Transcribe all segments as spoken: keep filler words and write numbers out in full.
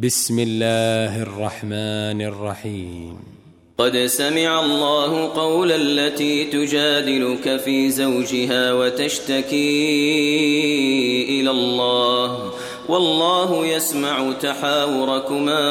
بسم الله الرحمن الرحيم. قد سمع الله قول التي تجادلك في زوجها وتشتكي إلى الله والله يسمع تحاوركما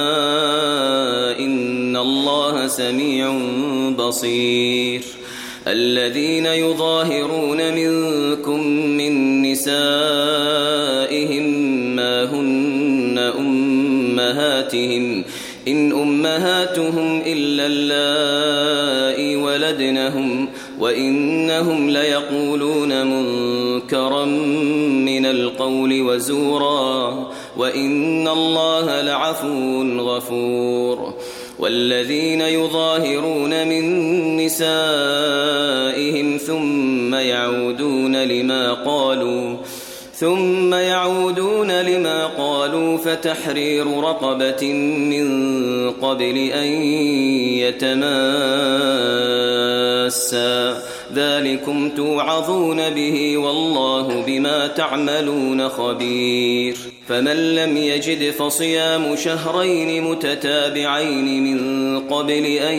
إن الله سميع بصير. الذين يظاهرون منكم من نسائهم ما هن أمهاتهم إن أمهاتهم إلا اللائي ولدنهم وإنهم ليقولون منكرا من القول وزورا وإن الله لعفو غفور. والذين يظاهرون من نسائهم ثم يعودون لما قالوا ثم يعودون لما قالوا فتحرير رقبة من قبل أن يتماسا ذلكم توعظون به والله بما تعملون خبير. فمن لم يجد فصيام شهرين متتابعين من قبل أن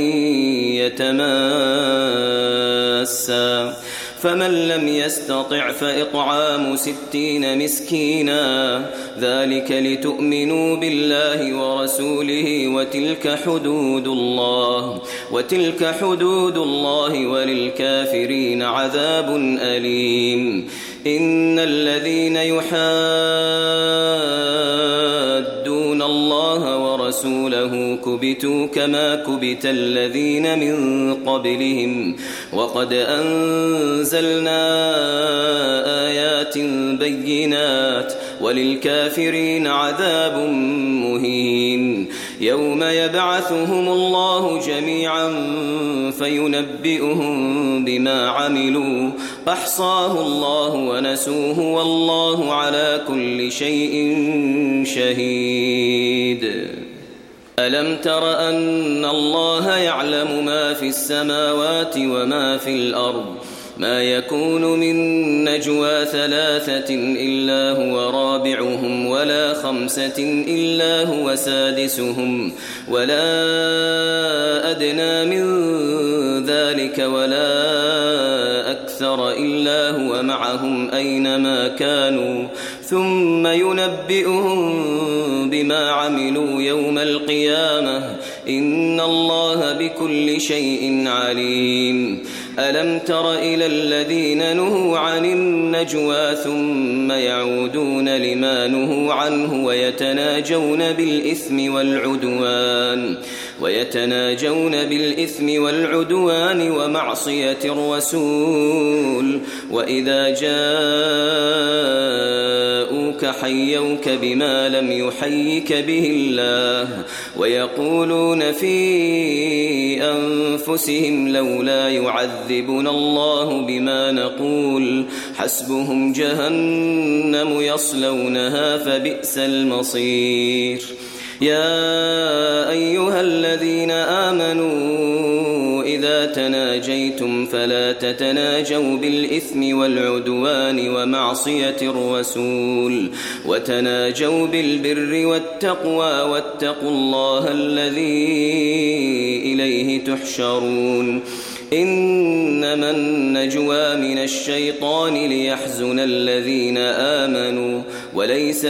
يتماسا فمن لم يستطع فإطعام ستين مسكينا ذلك لتؤمنوا بالله ورسوله وتلك حدود الله وتلك حدود الله وللكافرين عذاب أليم. إن الذين يحادون الله ورسوله كبتوا كما كبت الذين من قبلهم وقد أنزلنا آيات بينات وللكافرين عذاب مهين. يوم يبعثهم الله جميعا فينبئهم بما عملوا أحصاه الله ونسوه والله على كل شيء شهيد. ألم تر أن الله يعلم ما في السماوات وما في الأرض ما يكون من نجوى ثلاثة إلا هو رابعهم ولا خمسة إلا هو سادسهم ولا أدنى من ذلك ولا أكثر إلا هو معهم أينما كانوا ثم ينبئهم بما عملوا يوم القيامة إن الله بكل شيء عليم. ألم تر إلى الذين نهوا عن النجوى ثم يعودون لما نهوا عنه ويتناجون بالإثم والعدوان ويتناجون بالإثم والعدوان ومعصية الرسول وإذا جاءوك حيوك بما لم يحيك به الله ويقولون في أنفسهم لولا يعذبنا الله بما نقول حسبهم جهنم يصلونها فبئس المصير. يا أيها الذين آمنوا إذا تناجيتم فلا تتناجوا بالإثم والعدوان ومعصية الرسول وتناجوا بالبر والتقوى واتقوا الله الذي إليه تحشرون. إنما النجوى من الشيطان ليحزن الذين آمنوا وليس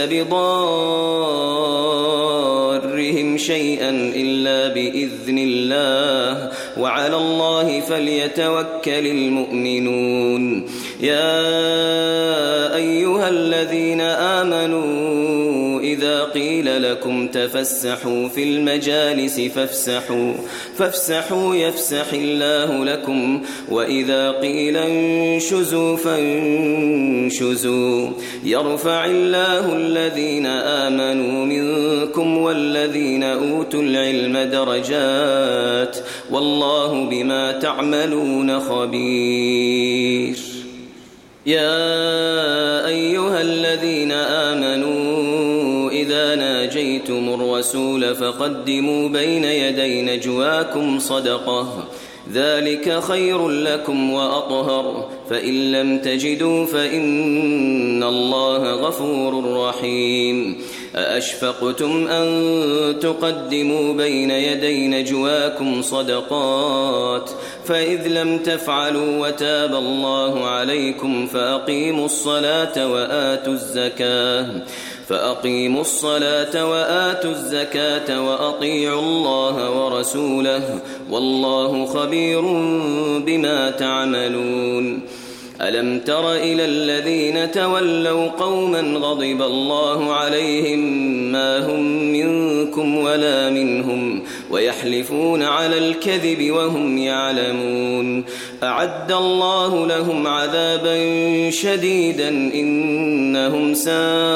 بضارهم شيئا إلا بإذن الله وعلى الله فليتوكل المؤمنون. يا أيها الذين آمنوا إذا قيل لكم تفسحوا في المجالس فافسحوا فافسحوا يفسح الله لكم وإذا قيل انشزوا فانشزوا يرفع الله الذين آمنوا منكم والذين أوتوا العلم درجات والله بما تعملون خبير. يا أيها الذين آمنوا إذا ناجيتم الرسول فقدموا بين يدي نجواكم صدقة ذلك خير لكم وأطهر فإن لم تجدوا فإن الله غفور رحيم. أأشفقتم أن تقدموا بين يدي نجواكم صدقات فإذ لم تفعلوا وتاب الله عليكم فأقيموا الصلاة وآتوا الزكاة فأقيموا الصلاة وآتوا الزكاة وأطيعوا الله ورسوله والله خبير بما تعملون. ألم تر إلى الذين تولوا قوما غضب الله عليهم ما هم منكم ولا منهم ويحلفون على الكذب وهم يعلمون أعد الله لهم عذابا شديدا إنهم ساء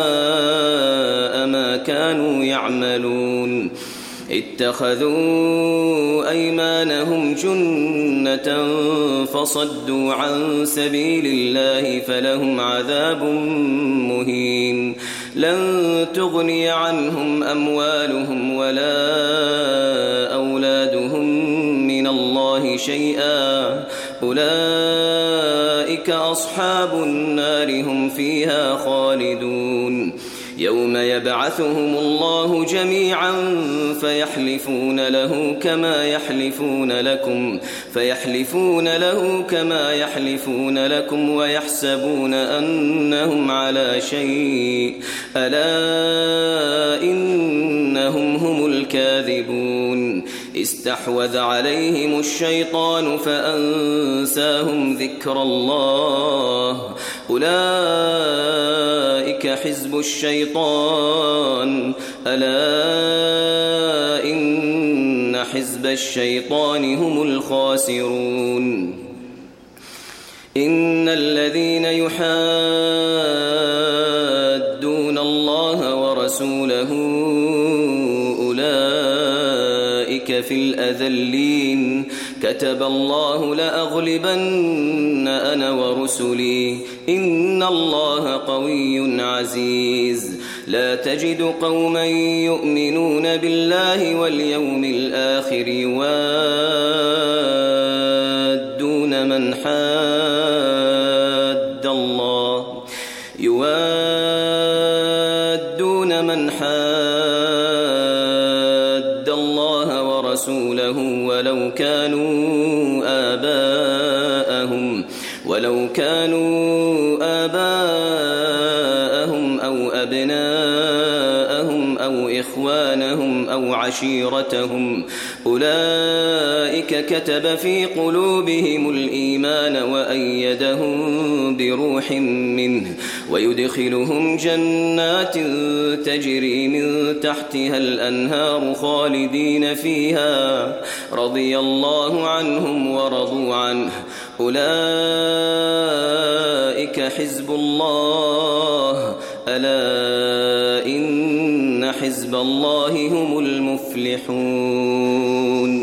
ما كانوا يعملون. اتخذوا أيمانهم جنة فصدوا عن سبيل الله فلهم عذاب مهين لن تغني عنهم أموالهم ولا أولادهم من الله شيئا أولئك أصحاب النار هم فيها خالدون. يوم يبعثهم الله جميعا فيحلفون له كما يحلفون لكم فيحلفون له كما يحلفون لكم ويحسبون أنهم على شيء ألا إنهم هم الكاذبون. استحوذ عليهم الشيطان فأنساهم ذكر الله أولئك حزب الشيطان ألا إن حزب الشيطان هم الخاسرون. إن الذين يحادون الله ورسوله أولئك في الأذلين كتب الله لأغلبن أنا ورسلي إن الله قوي عزيز. لا تجد قوما يؤمنون بالله واليوم الآخر يوادون من حاد الله يوادون من حاد الله ورسوله ولو كانوا آباءهم ولو كانوا آباءهم أو أبناءهم أو إخوانهم أو عشيرتهم أولئك كتب في قلوبهم الإيمان وأيدهم بروح منه ويدخلهم جنات تجري من تحتها الأنهار خالدين فيها رضي الله عنهم ورضوا عنه أولئك حزب الله ألا إن حزب الله هم المفلحون.